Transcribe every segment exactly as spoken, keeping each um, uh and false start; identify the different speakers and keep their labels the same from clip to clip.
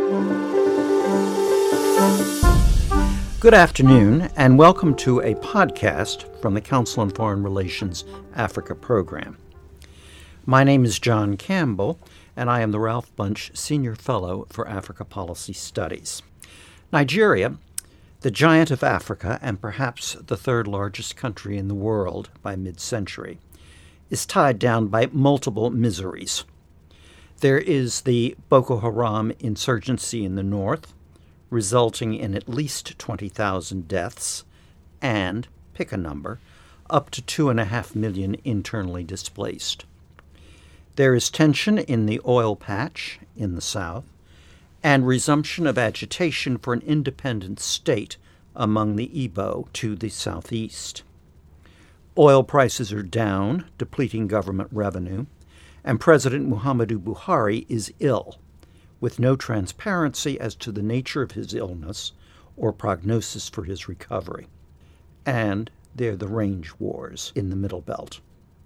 Speaker 1: Good afternoon, and welcome to a podcast from the Council on Foreign Relations Africa program. My name is John Campbell, and I am the Ralph Bunche Senior Fellow for Africa Policy Studies. Nigeria, the giant of Africa and perhaps the third largest country in the world by mid-century, is tied down by multiple miseries. There is the Boko Haram insurgency in the north, resulting in at least twenty thousand deaths, and, pick a number, up to two and a half million internally displaced. There is tension in the oil patch in the south, and resumption of agitation for an independent state among the Igbo to the southeast. Oil prices are down, depleting government revenue, and President Muhammadu Buhari is ill, with no transparency as to the nature of his illness or prognosis for his recovery. And there are the range wars in the Middle Belt.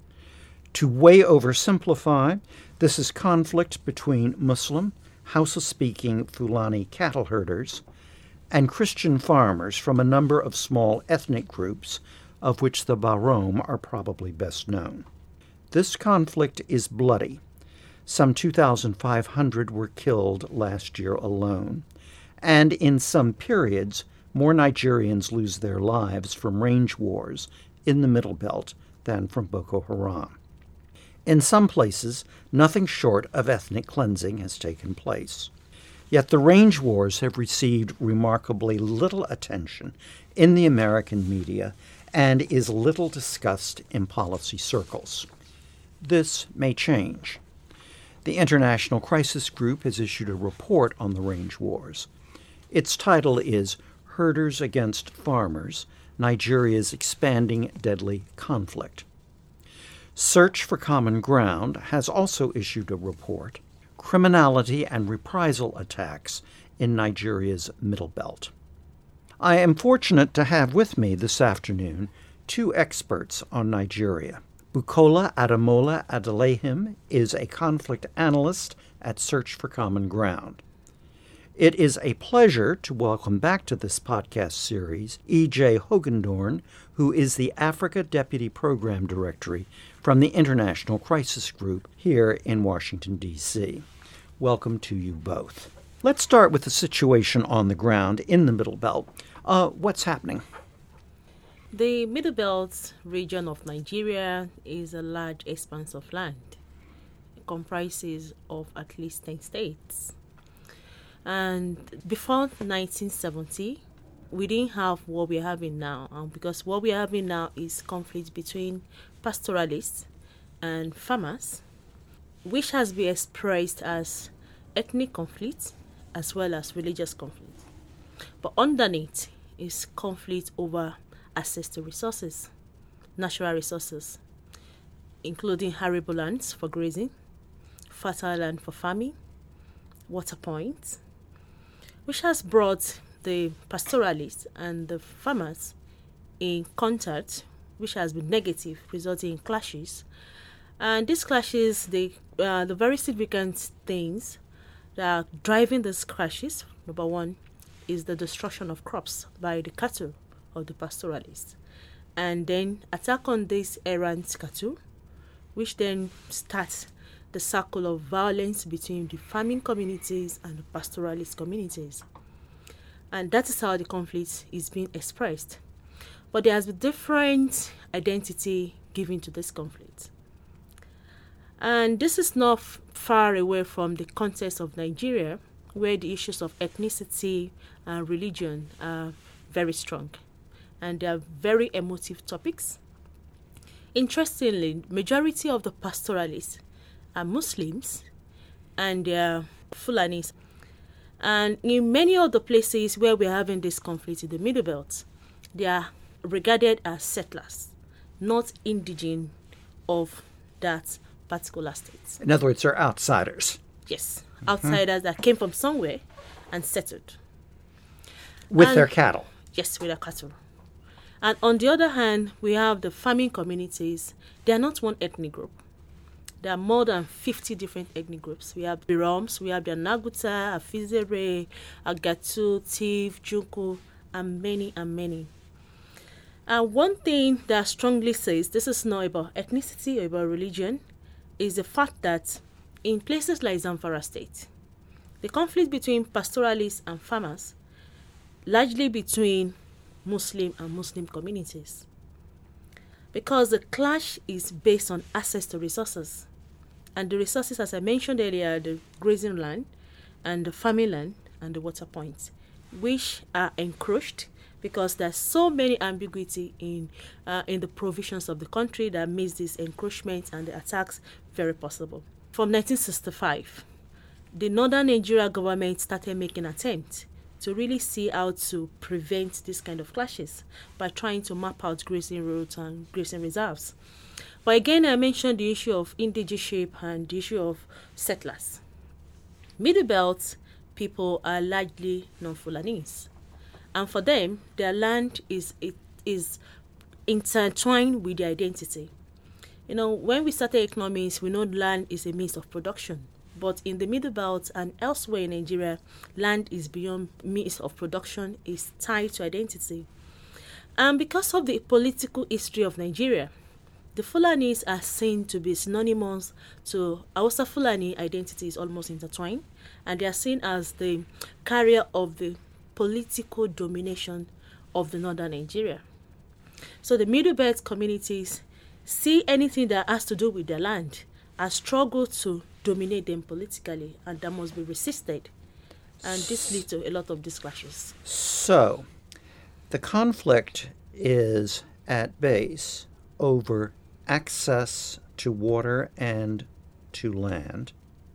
Speaker 1: To way oversimplify, this is conflict between Muslim, Hausa-speaking Fulani cattle herders and Christian farmers from a number of small ethnic groups, of which the Barom are probably best known. This conflict is bloody. Some two thousand five hundred were killed last year alone, and in some periods, more Nigerians lose their lives from range wars in the Middle Belt than from Boko Haram. In some places, nothing short of ethnic cleansing has taken place. Yet the range wars have received remarkably little attention in the American media and is little discussed in policy circles. This may change. The International Crisis Group has issued a report on the range wars. Its title is Herders Against Farmers, Nigeria's Expanding Deadly Conflict. Search for Common Ground has also issued a report, Criminality and Reprisal Attacks in Nigeria's Middle Belt. I am fortunate to have with me this afternoon two experts on Nigeria. Bukola Ademola Adelehim is a conflict analyst at Search for Common Ground. It is a pleasure to welcome back to this podcast series E J Hogendorn, who is the Africa Deputy Program Director from the International Crisis Group here in Washington, D C Welcome to you both. Let's start with the situation on the ground in the Middle Belt. Uh, what's happening?
Speaker 2: The Middle Belt region of Nigeria is a large expanse of land. It comprises of at least ten states. And before nineteen seventy, we didn't have what we're having now. Um, because what we're having now is conflict between pastoralists and farmers, which has been expressed as ethnic conflict as well as religious conflict. But underneath is conflict over access to resources, natural resources, including arable lands for grazing, fertile land for farming, water points, which has brought the pastoralists and the farmers in contact, which has been negative, resulting in clashes. And these clashes, they, uh, the very significant things that are driving these clashes, number one, is the destruction of crops by the cattle of the pastoralists, and then attack on these errant cattle, which then starts the circle of violence between the farming communities and the pastoralist communities. And that is how the conflict is being expressed. But there has been different identity given to this conflict. And this is not f- far away from the context of Nigeria, where the issues of ethnicity and religion are very strong. And they are very emotive topics. Interestingly, majority of the pastoralists are Muslims and they are Fulanis. And in many of the places where we're having this conflict in the Middle Belt, they are regarded as settlers, not indigenous of that particular state.
Speaker 1: In other words, they're outsiders.
Speaker 2: Yes, mm-hmm. outsiders that came from somewhere and settled.
Speaker 1: With
Speaker 2: and,
Speaker 1: their cattle.
Speaker 2: Yes, with their cattle. And on the other hand, we have the farming communities. They are not one ethnic group. there are more than fifty different ethnic groups. We have the Biroms, we have the Naguta, Afizere, Agatu, Tiv, Junku, and many and many. And one thing that strongly says this is not about ethnicity or about religion is the fact that in places like Zamfara State, the conflict between pastoralists and farmers, largely between Muslim and Muslim communities, because the clash is based on access to resources. And the resources, as I mentioned earlier, the grazing land and the farming land and the water points, which are encroached because there's so many ambiguity in uh, in the provisions of the country that makes this encroachment and the attacks very possible. From nineteen sixty-five, the Northern Nigeria government started making attempts to really see how to prevent this kind of clashes by trying to map out grazing routes and grazing reserves. But again, I mentioned the issue of indigenship and the issue of settlers. Middle Belt people are largely non-Fulanese. And for them, their land is it is intertwined with their identity. You know, when we started economics, we know land is a means of production. But in the Middle Belt and elsewhere in Nigeria, land is beyond means of production, is tied to identity. And because of the political history of Nigeria, the Fulanis are seen to be synonymous to Hausa Fulani identity is almost intertwined, and they are seen as the carrier of the political domination of the northern Nigeria. So the Middle Belt communities see anything that has to do with their land as struggle to dominate them politically, and that must be resisted. And this leads to a lot of these clashes.
Speaker 1: So the conflict is at base over access to water and to land.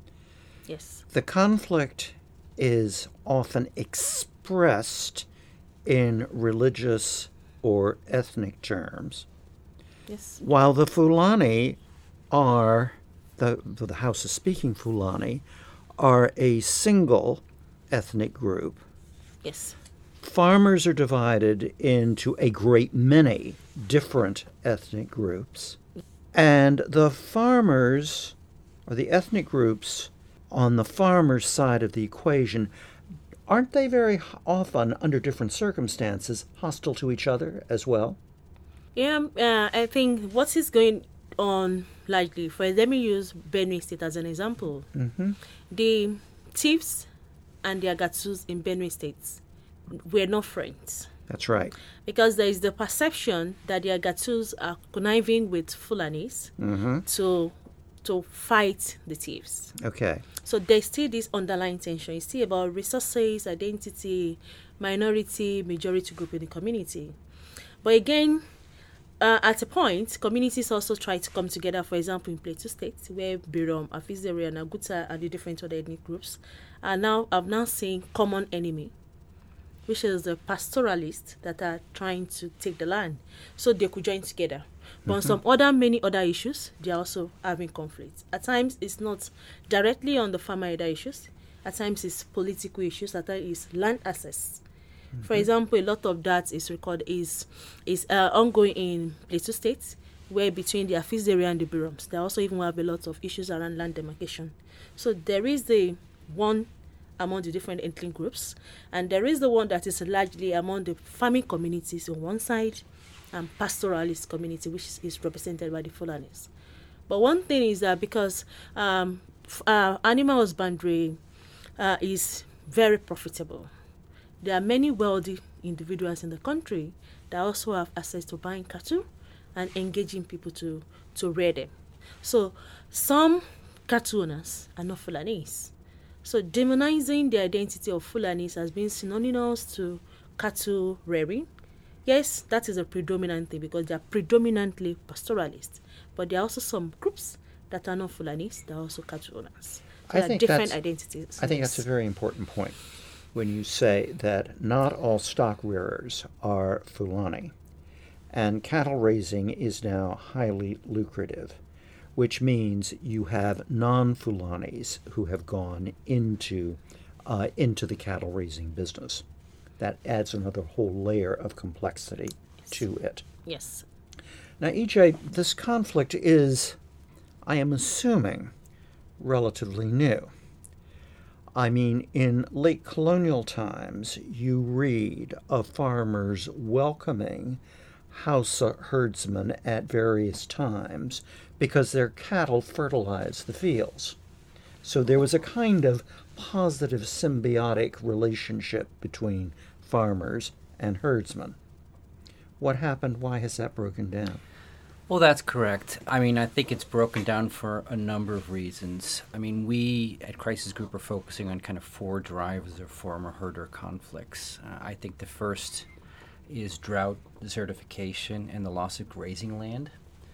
Speaker 2: Yes.
Speaker 1: The conflict is often expressed in religious or ethnic terms.
Speaker 2: Yes.
Speaker 1: While the Fulani are, the, the Hausa-speaking Fulani, are a single ethnic group.
Speaker 2: Yes.
Speaker 1: Farmers are divided into a great many different ethnic groups. And the farmers, or the ethnic groups on the farmers' side of the equation, aren't they very often, under different circumstances, hostile to each other as well?
Speaker 2: Yeah, uh, I think what is going on largely, for let me use Benue State as an example.
Speaker 1: Mm-hmm.
Speaker 2: The Tivs and the Agatus in Benue State were not friends.
Speaker 1: That's right.
Speaker 2: Because there is the perception that the Agatus are conniving with Fulanis
Speaker 1: Mm-hmm.
Speaker 2: to to fight the Tivs.
Speaker 1: Okay.
Speaker 2: So there's still this underlying tension. It's still about resources, identity, minority, majority group in the community. But again, uh, at a point, communities also try to come together. For example, in Plateau State, where Birom, Afizere, and Naguta and the different other ethnic groups are now have now seen common enemy, which is the pastoralists that are trying to take the land, so they could join together. But on some other, many other issues, they are also having conflicts. At times, it's not directly on the farmer area issues. At times, it's political issues. At times, it's land access. Mm-hmm. For example, a lot of that is record is is uh, ongoing in Plateau State, where between the Afizere and the Biroms, they also even have a lot of issues around land demarcation. So there is the one among the different ethnic groups, and there is the one that is largely among the farming communities on one side, and pastoralist community, which is, is represented by the Fulanis. But one thing is that because um, f- uh, animal husbandry uh, is very profitable, there are many wealthy individuals in the country that also have access to buying cattle and engaging people to, to rear them. So some cattle owners are not Fulanis. So demonizing the identity of Fulanis has been synonymous to cattle rearing. Yes, that is a predominant thing because they are predominantly pastoralists. But there are also some groups that are not Fulanis, they are also cattle owners. So
Speaker 1: I
Speaker 2: there
Speaker 1: think
Speaker 2: are different
Speaker 1: that's,
Speaker 2: identities.
Speaker 1: I think
Speaker 2: yes.
Speaker 1: that's a very important point when you say that not all stock rearers are Fulani, and cattle raising is now highly lucrative, which means you have non-Fulanis who have gone into uh, into the cattle raising business. That adds another whole layer of complexity
Speaker 2: yes.
Speaker 1: to it.
Speaker 2: Yes.
Speaker 1: Now, E J, this conflict is, I am assuming, relatively new. I mean, in late colonial times, you read of farmers welcoming house herdsmen at various times because their cattle fertilized the fields. So there was a kind of positive symbiotic relationship between farmers and herdsmen. What happened? Why has that broken down?
Speaker 3: Well, that's correct. I mean, I think it's broken down for a number of reasons. I mean, we at Crisis Group are focusing on kind of four drivers of farmer-herder conflicts. Uh, I think the first is drought, desertification, and the loss of grazing land.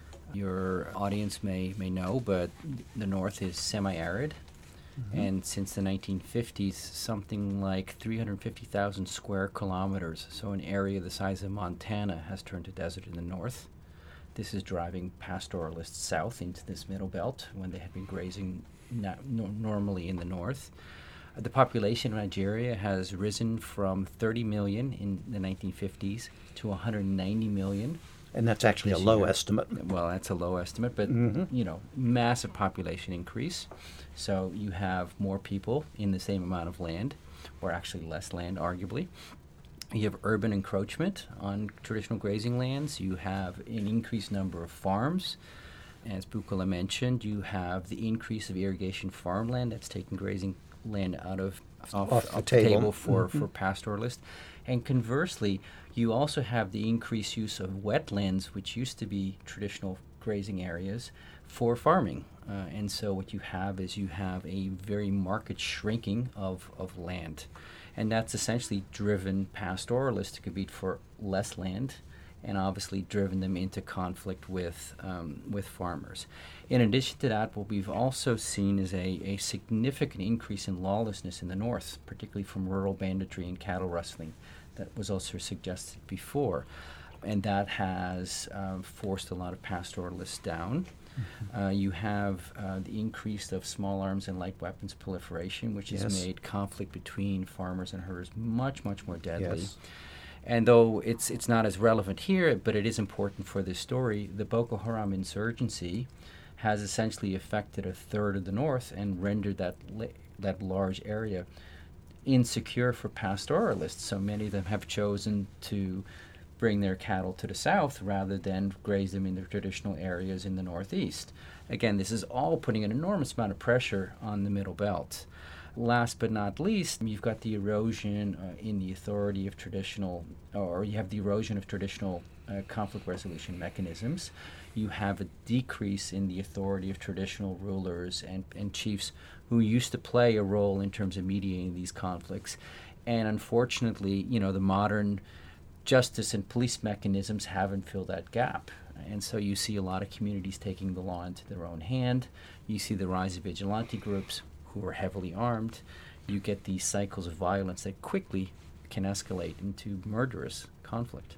Speaker 3: Your audience may, may know, but the North is semi-arid. Mm-hmm. And since the nineteen fifties, something like three hundred fifty thousand square kilometers, so an area the size of Montana, has turned to desert in the North. This is driving pastoralists south into this middle belt when they had been grazing na- no- normally in the north. Uh, the population of Nigeria has risen from thirty million in the nineteen fifties to one hundred ninety million.
Speaker 1: And that's actually a low year. estimate.
Speaker 3: Well, that's a low estimate, but, mm-hmm. you know, massive population increase. So you have more people in the same amount of land, or actually less land, arguably. You have urban encroachment on traditional grazing lands. You have an increased number of farms. As Bukola mentioned, you have the increase of irrigation farmland that's taking grazing land out of off,
Speaker 1: off the
Speaker 3: off
Speaker 1: table,
Speaker 3: table for,
Speaker 1: mm-hmm.
Speaker 3: for pastoralists. And conversely, you also have the increased use of wetlands, which used to be traditional grazing areas, for farming. Uh, and so what you have is you have a very marked shrinking of, of land. And that's essentially driven pastoralists to compete for less land, and obviously driven them into conflict with um, with farmers. In addition to that, what we've also seen is a, a significant increase in lawlessness in the North, particularly from rural banditry and cattle rustling that was also suggested before. And that has uh, forced a lot of pastoralists down. Mm-hmm. Uh, you have uh, the increase of small arms and light weapons proliferation, which yes. has made conflict between farmers and herders much, much more deadly.
Speaker 1: Yes.
Speaker 3: And though it's it's not as relevant here, but it is important for this story, the Boko Haram insurgency has essentially affected a third of the North and rendered that la- that large area insecure for pastoralists. So many of them have chosen to bring their cattle to the south rather than graze them in their traditional areas in the northeast. Again, this is all putting an enormous amount of pressure on the Middle Belt. Last but not least, you've got the erosion uh, in the authority of traditional, or you have the erosion of traditional uh, conflict resolution mechanisms. You have a decrease in the authority of traditional rulers and, and chiefs who used to play a role in terms of mediating these conflicts. And unfortunately, you know, the modern justice and police mechanisms haven't filled that gap. And so you see a lot of communities taking the law into their own hand. You see the rise of vigilante groups who are heavily armed. You get these cycles of violence that quickly can escalate into murderous conflict.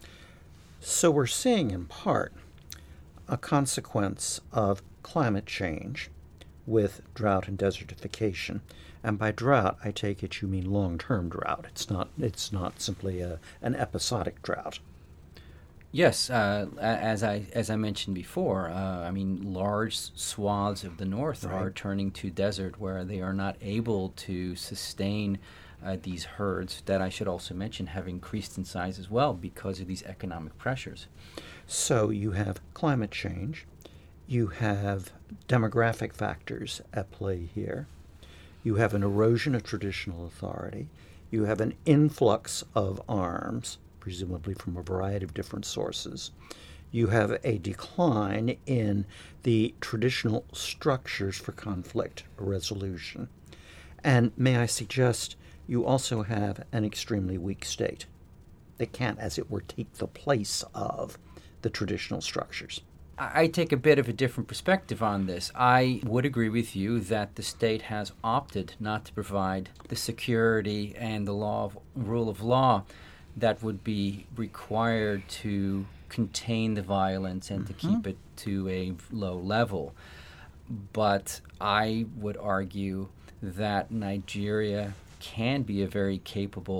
Speaker 1: So we're seeing, in part, a consequence of climate change with drought and desertification. And by drought, I take it you mean long-term drought. It's not it's not simply a, an episodic drought.
Speaker 3: Yes, uh, as I as I mentioned before, uh, I mean, large swaths of the North right. are turning to desert where they are not able to sustain uh, these herds that, I should also mention, have increased in size as well because of these economic pressures.
Speaker 1: So you have climate change, you have demographic factors at play here, you have an erosion of traditional authority, you have an influx of arms, presumably from a variety of different sources. You have a decline in the traditional structures for conflict resolution. And may I suggest you also have an extremely weak state that can't, as it were, take the place of the traditional structures.
Speaker 3: I take a bit of a different perspective on this. I would agree with you that the state has opted not to provide the security and the law of, rule of law that would be required to contain the violence and mm-hmm. to keep it to a low level. But I would argue that Nigeria can be a very capable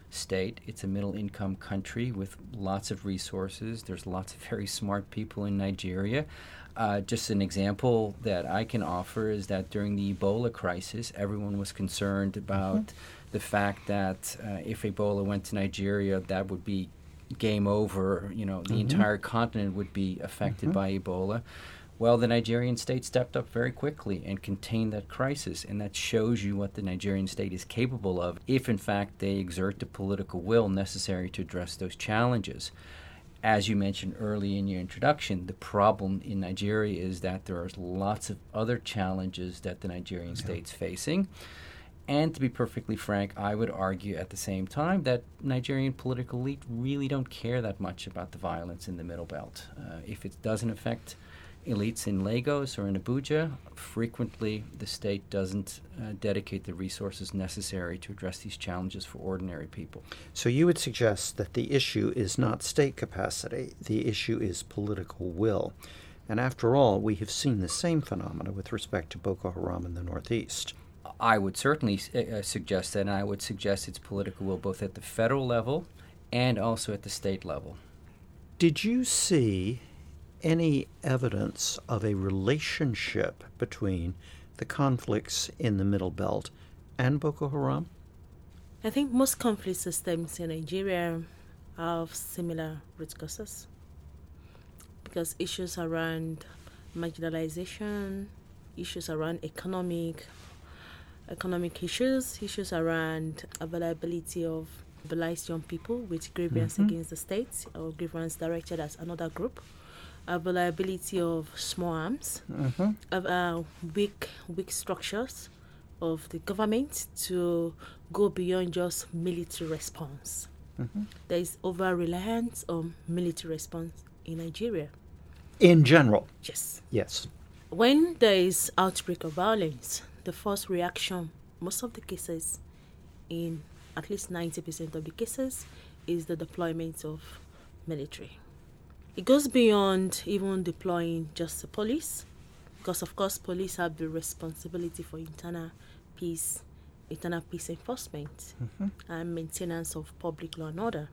Speaker 3: state. It's a middle-income country with lots of resources. There's lots of very smart people in Nigeria. Uh, just an example that I can offer is that during the Ebola crisis, everyone was concerned about mm-hmm. the fact that uh, if Ebola went to Nigeria, that would be game over. You know, the mm-hmm. entire continent would be affected mm-hmm. by Ebola. Well, the Nigerian state stepped up very quickly and contained that crisis, and that shows you what the Nigerian state is capable of if, in fact, they exert the political will necessary to address those challenges. As you mentioned early in your introduction, the problem in Nigeria is that there are lots of other challenges that the Nigerian yeah. state's facing. And to be perfectly frank, I would argue at the same time that Nigerian political elite really don't care that much about the violence in the Middle Belt. Uh, if it doesn't affect elites in Lagos or in Abuja, frequently the state doesn't uh, dedicate the resources necessary to address these challenges for ordinary people.
Speaker 1: So you would suggest that the issue is not state capacity, the issue is political will. And after all, we have seen the same phenomena with respect to Boko Haram in the Northeast.
Speaker 3: I would certainly uh, suggest that, and I would suggest it's political will both at the federal level and also at the state level.
Speaker 1: Did you see any evidence of a relationship between the conflicts in the Middle Belt and Boko Haram?
Speaker 2: I think most conflict systems in Nigeria have similar root causes because issues around marginalization, issues around economic, economic issues, issues around availability of mobilized young people with grievance mm-hmm. against the state or grievance directed at another group, availability of small arms, mm-hmm. of uh, weak, weak structures of the government to go beyond just military response. Mm-hmm. There is over-reliance on military response in Nigeria.
Speaker 1: In general?
Speaker 2: Yes.
Speaker 1: Yes.
Speaker 2: When there is outbreak of violence, the first reaction, most of the cases, in at least ninety percent of the cases, is the deployment of military. It goes beyond even deploying just the police, because of course police have the responsibility for internal peace, internal peace enforcement mm-hmm. and maintenance of public law and order.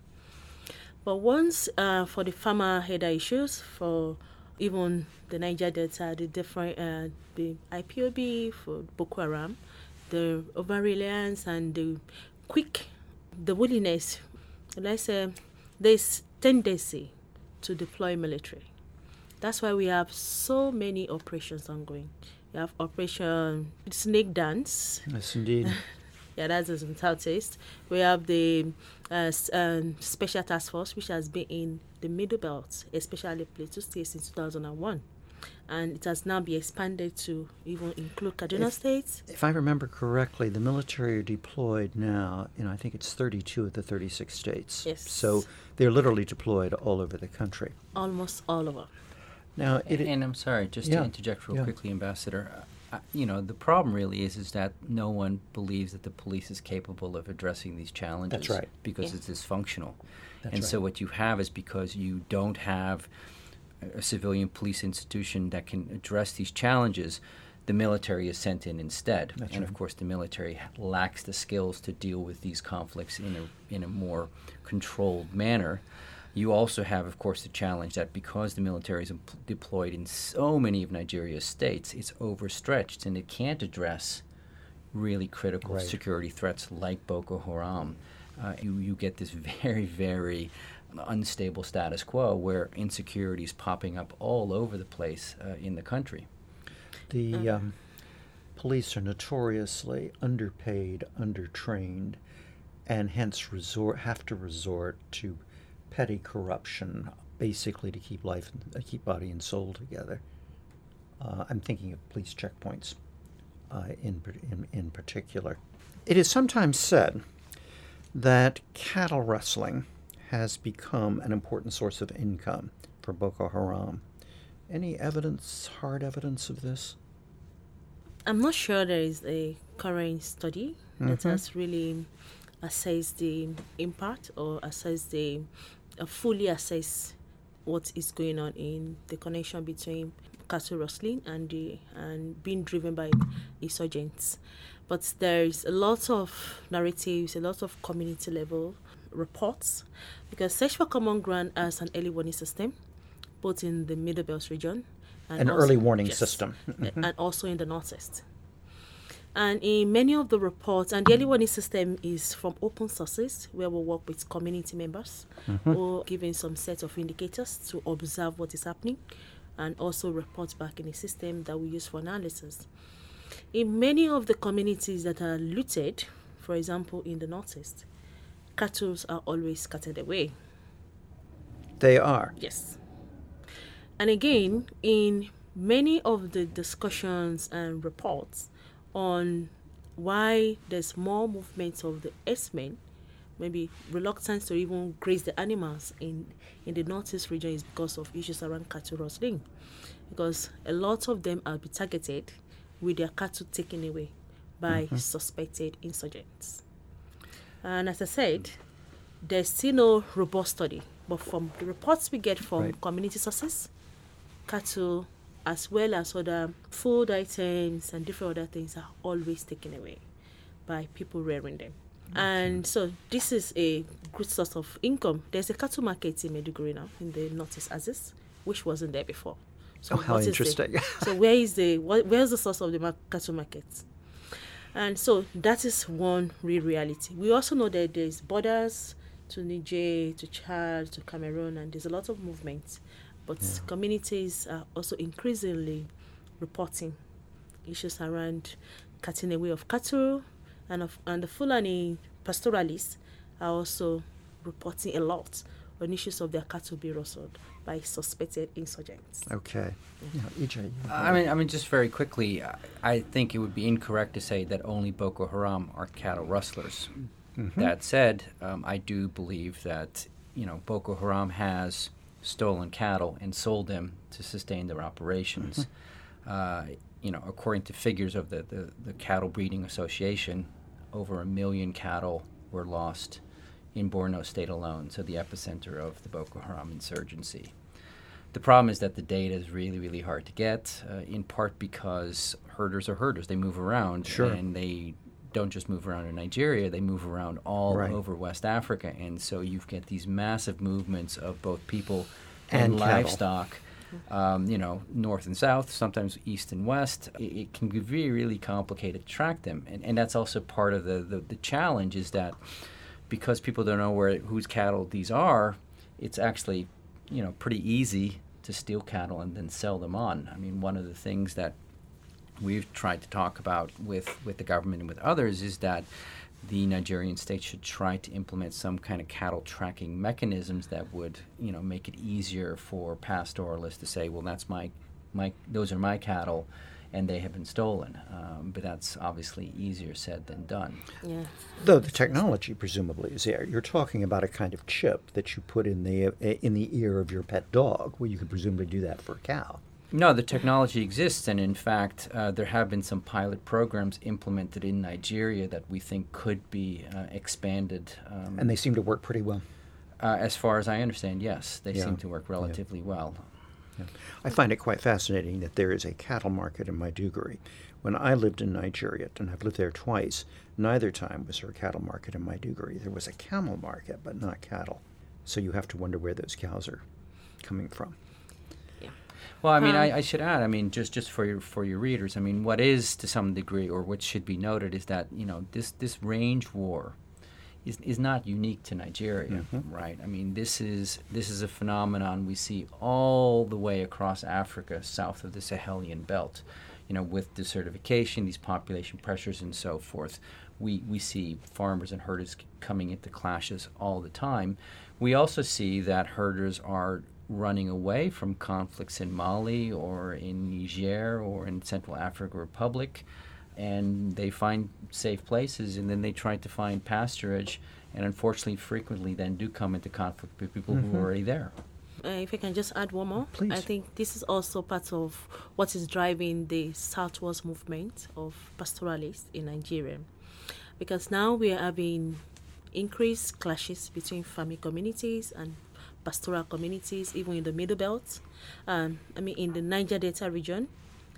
Speaker 2: But once uh, for the farmer header issues, for even the Niger Delta, the different uh, the I P O B, for Boko Haram, the over-reliance and the quick, the willingness, let's say, there's tendency to deploy military. That's why we have so many operations ongoing. We have Operation Snake Dance.
Speaker 1: Yes, indeed.
Speaker 2: Yeah, that's in Southeast. We have the uh, um, Special Task Force, which has been in the Middle Belt, especially Plateau State, since two thousand one. And it has now been expanded to even include Kaduna State.
Speaker 1: If I remember correctly, the military are deployed now in, I think it's thirty-two of the thirty-six states.
Speaker 2: Yes.
Speaker 1: So they're literally deployed all over the country.
Speaker 2: Almost all over.
Speaker 1: Now, it,
Speaker 3: and, and I'm sorry, just
Speaker 1: yeah,
Speaker 3: to interject real
Speaker 1: yeah.
Speaker 3: quickly, Ambassador. Uh, you know, the problem really is is that no one believes that the police is capable of addressing these challenges.
Speaker 1: That's right.
Speaker 3: Because
Speaker 2: yeah.
Speaker 3: it's dysfunctional.
Speaker 1: That's
Speaker 3: and
Speaker 1: right.
Speaker 3: so what you have is because you don't have a civilian police institution that can address these challenges, the military is sent in instead.
Speaker 1: That's
Speaker 3: and
Speaker 1: right.
Speaker 3: of course the military lacks the skills to deal with these conflicts in a in a more controlled manner. You also have, of course, the challenge that because the military is imp- deployed in so many of Nigeria's states, it's overstretched and it can't address really critical
Speaker 1: right.
Speaker 3: security threats like Boko Haram. Uh, you, you get this very, very unstable status quo where insecurity is popping up all over the place uh, in the country.
Speaker 1: The um, police are notoriously underpaid, undertrained, and hence resort have to resort to petty corruption, basically to keep life, uh, keep body and soul together. Uh, I'm thinking of police checkpoints uh, in, in in particular. It is sometimes said that cattle rustling has become an important source of income for Boko Haram. Any evidence, hard evidence of this?
Speaker 2: I'm not sure there is a current study mm-hmm. that has really assessed the impact or assessed the uh, fully assess what is going on in the connection between cattle rustling and the, and being driven by insurgents. But there's a lot of narratives, a lot of community level reports, because Search for Common Ground has an early warning system, both in the Middle Belt region. And
Speaker 1: An
Speaker 2: also,
Speaker 1: early warning
Speaker 2: yes,
Speaker 1: system. Mm-hmm.
Speaker 2: And also in the Northeast. And in many of the reports, and the early warning system is from open sources, where we work with community members, mm-hmm. who are given some set of indicators to observe what is happening, and also report back in a system that we use for analysis. In many of the communities that are looted, for example, in the Northeast, cattle are always scattered away.
Speaker 1: They are?
Speaker 2: Yes. And again, in many of the discussions and reports on why there's more movement of the herdsmen, maybe reluctance to even graze the animals in, in the Northeast region, is because of issues around cattle rustling. Because a lot of them are be targeted with their cattle taken away by mm-hmm. suspected insurgents. And as I said, there's still no robust study, but from the reports we get from right. community sources, cattle as well as other food items and different other things are always taken away by people rearing them. Okay. And so this is a good source of income. There's a cattle market in Maiduguri now, in the Northeast Axis, which wasn't there before. So
Speaker 1: oh, how interesting.
Speaker 2: The, so where is the, what, where's the source of the mar- cattle market? And so that is one real reality. We also know that there's borders to Niger, to Chad, to Cameroon, and there's a lot of movement. But yeah. communities are also increasingly reporting issues around cutting away of cattle, and of, and the Fulani pastoralists are also reporting a lot on issues of their cattle being rustled by suspected insurgents.
Speaker 1: Okay. Yeah. Yeah, E J.
Speaker 3: I mean, I mean, just very quickly, I think it would be incorrect to say that only Boko Haram are cattle rustlers. Mm-hmm. That said, um, I do believe that, you know, Boko Haram has stolen cattle and sold them to sustain their operations. Mm-hmm. Uh, you know, according to figures of the, the, the Cattle Breeding Association, over a million cattle were lost in Borno State alone, so the epicenter of the Boko Haram insurgency. The problem is that the data is really, really hard to get, uh, in part because herders are herders. They move around,
Speaker 1: sure.
Speaker 3: and they don't just move around in Nigeria, they move around all right. over West Africa, and so you get these massive movements of both people and,
Speaker 1: and
Speaker 3: livestock, um, you know, north and south, sometimes east and west. It, it can be really, really complicated to track them, and, and that's also part of the, the, the challenge is that because people don't know where whose cattle these are, it's actually, you know, pretty easy to steal cattle and then sell them on. I mean, one of the things that we've tried to talk about with, with the government and with others is that the Nigerian state should try to implement some kind of cattle tracking mechanisms that would, you know, make it easier for pastoralists to say, well, that's my, my those are my cattle, and they have been stolen. Um, but that's obviously easier said than done.
Speaker 2: Yeah.
Speaker 1: Though the technology presumably is there. You're talking about a kind of chip that you put in the in the ear of your pet dog, well, you could presumably do that for a cow.
Speaker 3: No, the technology exists, and in fact, uh, there have been some pilot programs implemented in Nigeria that we think could be uh, expanded. Um,
Speaker 1: and they seem to work pretty well.
Speaker 3: Uh, as far as I understand, yes, they
Speaker 1: yeah.
Speaker 3: seem to work relatively yeah. well.
Speaker 1: Yeah. I find it quite fascinating that there is a cattle market in Maiduguri. When I lived in Nigeria, and I've lived there twice, neither time was there a cattle market in Maiduguri. There was a camel market, but not cattle. So you have to wonder where those cows are coming from.
Speaker 3: Well, I mean, um, I, I should add, I mean, just, just for your for your readers, I mean, what is to some degree, or what should be noted, is that, you know, this, this range war is is not unique to Nigeria, mm-hmm. right? I mean, this is this is a phenomenon we see all the way across Africa, south of the Sahelian belt. You know, with desertification, these population pressures, and so forth, we we see farmers and herders coming into clashes all the time. We also see that herders are running away from conflicts in Mali or in Niger or in Central African Republic, and they find safe places, and then they try to find pasturage, and unfortunately frequently then do come into conflict with people mm-hmm. who are already there.
Speaker 2: Uh, if I can just add one more.
Speaker 1: Please.
Speaker 2: I think this is also part of what is driving the southwards movement of pastoralists in Nigeria, because now we are having increased clashes between farming communities and pastoral communities, even in the Middle Belt, um, I mean in the Niger Delta region,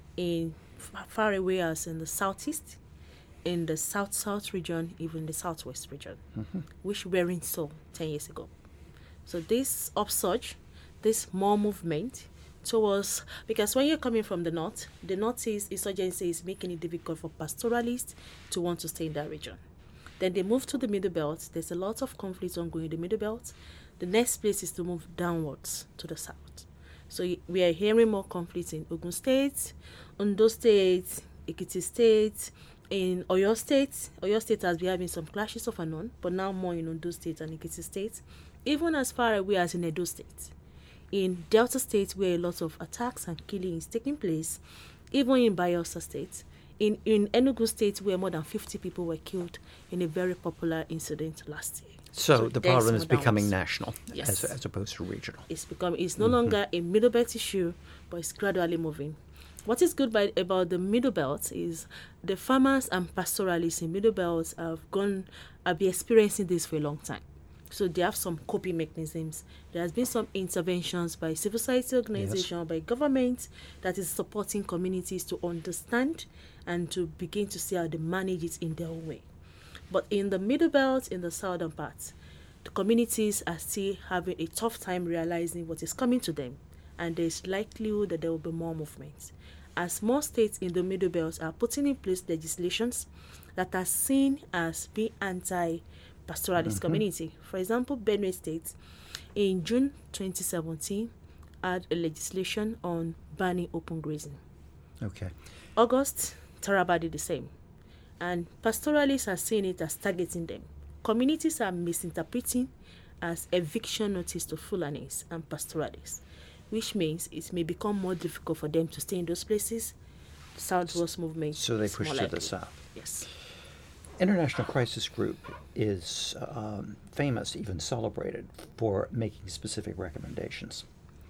Speaker 2: in f- far away as in the southeast, in the south-south region, even the southwest region, mm-hmm. which weren't so ten years ago. So this upsurge, this more movement towards, because when you're coming from the north, the northeast insurgency is making it difficult for pastoralists to want to stay in that region. Then they move to the Middle Belt. There's a lot of conflicts ongoing in the Middle Belt. The next place is to move downwards to the south. So we are hearing more conflicts in Ogun State, Ondo State, Ekiti State, in Oyo State. Oyo State has been having some clashes off and on, but now more in Ondo State and Ekiti State, even as far away as in Edo State. In Delta State, where a lot of attacks and killing is taking place, even in Bayelsa State, in, in Enugu State, where more than fifty people were killed in a very popular incident last year.
Speaker 1: So,
Speaker 2: So
Speaker 1: the
Speaker 2: there's
Speaker 1: problem
Speaker 2: more
Speaker 1: is becoming
Speaker 2: downwards.
Speaker 1: national
Speaker 2: Yes.
Speaker 1: as, as opposed to regional.
Speaker 2: It's become it's no longer a Middle Belt issue, but it's gradually moving. What is good by, about the Middle Belt is the farmers and pastoralists in Middle Belt have gone have been experiencing this for a long time. So they have some coping mechanisms. There has been some interventions by civil society organizations, by government that is supporting communities to understand and to begin to see how they manage it in their own way. But in the Middle Belt, in the southern parts, the communities are still having a tough time realizing what is coming to them, and there is likelihood that there will be more movement. As more states in the Middle Belt are putting in place legislations that are seen as being anti-pastoralist mm-hmm. community. For example, Benue State, in June twenty seventeen, had a legislation on banning open grazing.
Speaker 1: Okay.
Speaker 2: August, Taraba did the same. And pastoralists are seeing it as targeting them. Communities are misinterpreting as eviction notice to Fulanis and pastoralists, which means it may become more difficult for them to stay in those places. Southwest movement.
Speaker 1: So they
Speaker 2: is
Speaker 1: push
Speaker 2: more
Speaker 1: to
Speaker 2: likely.
Speaker 1: the south.
Speaker 2: Yes.
Speaker 1: International Crisis Group is um, famous, even celebrated, for making specific recommendations.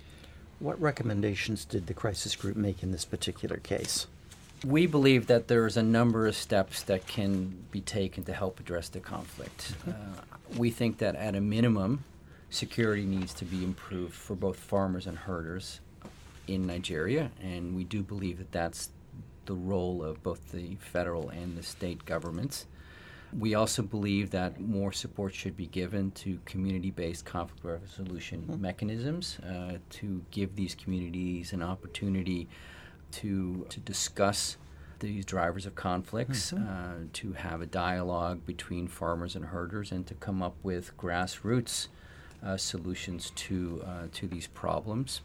Speaker 1: What recommendations did the Crisis Group make in this particular case?
Speaker 3: We believe that there's a number of steps that can be taken to help address the conflict. Uh, we think that at a minimum, security needs to be improved for both farmers and herders in Nigeria, and we do believe that that's the role of both the federal and the state governments. We also believe that more support should be given to community-based conflict resolution mm-hmm. mechanisms uh, to give these communities an opportunity to to discuss these drivers of conflicts, mm-hmm. uh, to have a dialogue between farmers and herders, and to come up with grassroots uh, solutions to uh, to these problems.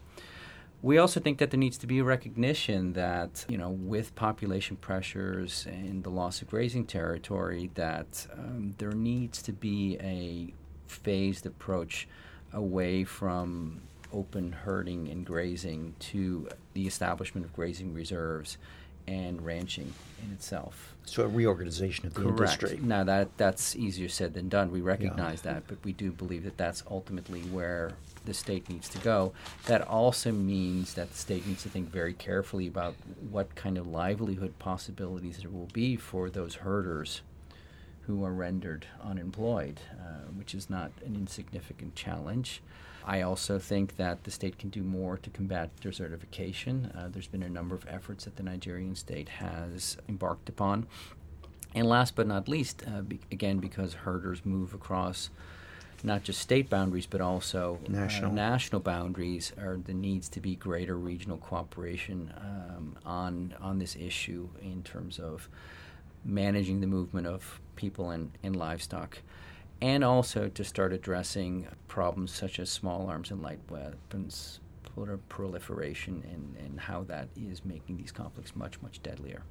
Speaker 3: We also think that there needs to be a recognition that, you know, with population pressures and the loss of grazing territory, that um, there needs to be a phased approach away from open herding and grazing to the establishment of grazing reserves and ranching in itself.
Speaker 1: So a reorganization of the
Speaker 3: Correct.
Speaker 1: industry.
Speaker 3: Now, that that's easier said than done. We recognize
Speaker 1: Yeah.
Speaker 3: that, but we do believe that that's ultimately where the state needs to go. That also means that the state needs to think very carefully about what kind of livelihood possibilities there will be for those herders who are rendered unemployed, uh, which is not an insignificant challenge. I also think that the state can do more to combat desertification. Uh, there's been a number of efforts that the Nigerian state has embarked upon. And last but not least, uh, be, again, because herders move across not just state boundaries, but also
Speaker 1: national,
Speaker 3: uh, national boundaries, are there needs to be greater regional cooperation um, on on this issue in terms of managing the movement of people and, and livestock, and also to start addressing problems such as small arms and light weapons proliferation and, and how that is making these conflicts much, much deadlier.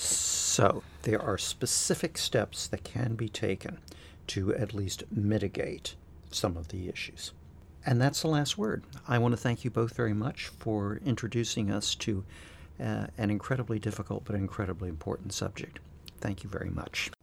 Speaker 1: So there are specific steps that can be taken to at least mitigate some of the issues. And that's the last word. I want to thank you both very much for introducing us to uh, an incredibly difficult but incredibly important subject. Thank you very much.